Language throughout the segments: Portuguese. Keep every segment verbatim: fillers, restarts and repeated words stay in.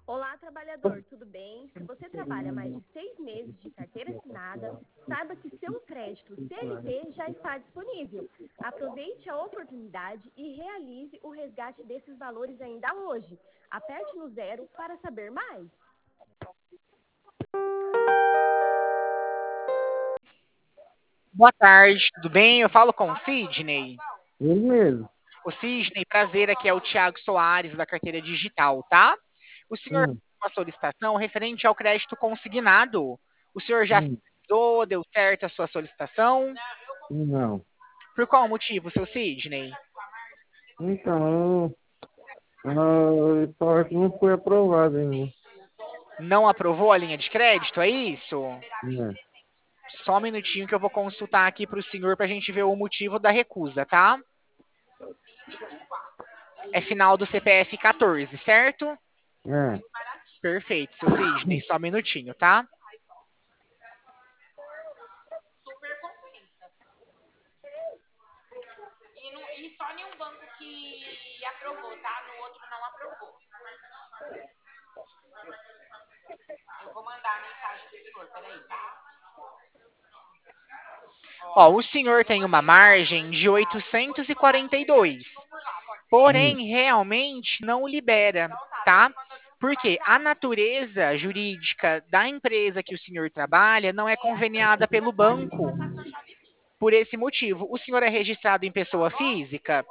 Olá, trabalhador, tudo bem? Se você trabalha mais de seis meses de carteira assinada, saiba que seu crédito C L T já está disponível. Aproveite a oportunidade e realize o resgate desses valores ainda hoje. Aperte no zero para saber mais. Boa tarde, tudo bem? Eu falo com o Sidney. Ele mesmo. O Sidney, prazer, aqui é o Thiago Soares, da carteira digital, tá? O senhor Hum, tem uma solicitação referente ao crédito consignado. O senhor já hum, finalizou, deu certo a sua solicitação? não. Por qual motivo, seu Sidney? Então, eu, eu só que não foi aprovado ainda. Não aprovou a linha de crédito, é isso? Né? Só um minutinho que eu vou consultar aqui para o senhor para a gente ver o motivo da recusa, tá? É final do C P F quatorze, certo? É. Perfeito, seu Sidney. Só um minutinho, tá? E, no- e só em um banco que aprovou, tá? No outro não aprovou. Eu vou mandar a mensagem pro senhor, peraí, tá? Ó, o senhor tem uma margem de oitocentos e quarenta e dois, Hum. porém realmente não libera, tá? Porque a natureza jurídica da empresa que o senhor trabalha não é conveniada pelo banco por esse motivo. O senhor é registrado em pessoa física?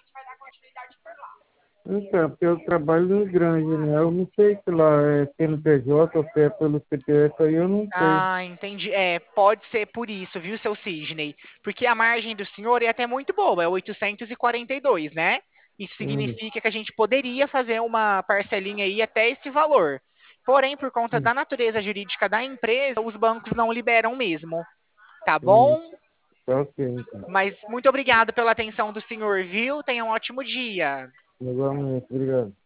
Então, porque eu trabalho no grande, né? Eu não sei se lá é C N P J ou se é pelo C P F, aí eu não sei. Ah, entendi. É, pode ser por isso, viu, seu Sidney? Porque a margem do senhor é até muito boa, é oitocentos e quarenta e dois, né? Isso Hum, significa que a gente poderia fazer uma parcelinha aí até esse valor. Porém, por conta hum, da natureza jurídica da empresa, os bancos não liberam mesmo, tá hum. bom? Tá ok, então. Mas muito obrigado pela atenção do senhor, viu? Tenha um ótimo dia. Igualmente, obrigado.